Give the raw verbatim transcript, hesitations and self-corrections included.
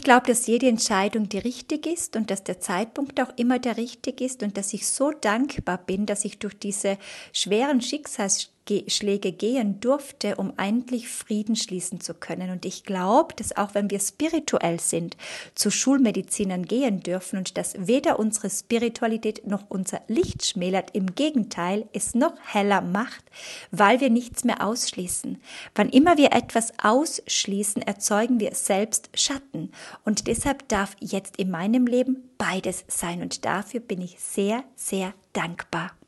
glaube, dass jede Entscheidung die richtige ist und dass der Zeitpunkt auch immer der richtige ist und dass ich so dankbar bin, dass ich durch diese schweren Schicksalsschläge gehen durfte, um endlich Frieden schließen zu können. Und ich glaube, dass auch wenn wir spirituell sind, zu Schulmedizinern gehen dürfen und dass weder unsere Spiritualität noch unser Licht schmälert, im Gegenteil, es noch heller macht, weil wir nichts mehr ausschließen. Wann immer wir etwas ausschließen, erzeugen wir selbst Schatten. Und deshalb darf jetzt in meinem Leben beides sein. Und dafür bin ich sehr, sehr dankbar.